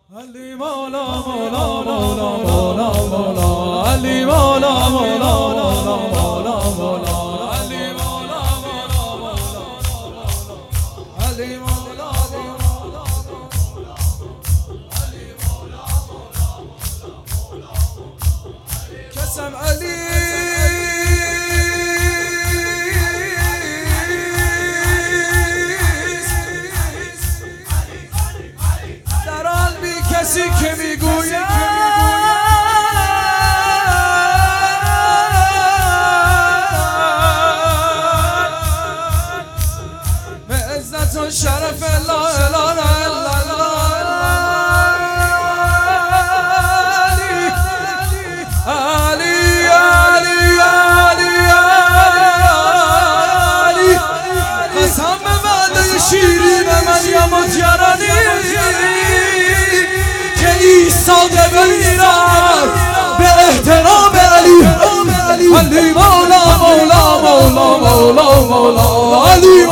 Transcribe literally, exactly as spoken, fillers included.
علی مولا مولا مولا مولا مولا علی مولا مولا مولا مولا مولا علی مولا مولا مولا علی مولا کسم علی کسی که میگوید به عزت و شرف لا اله الا الله علی علی علی علی قسم به وعده شیرین مریم و تیرانی ایستاده بمیرد به احترام علی علی مولا مولا مولا مولا مولا علی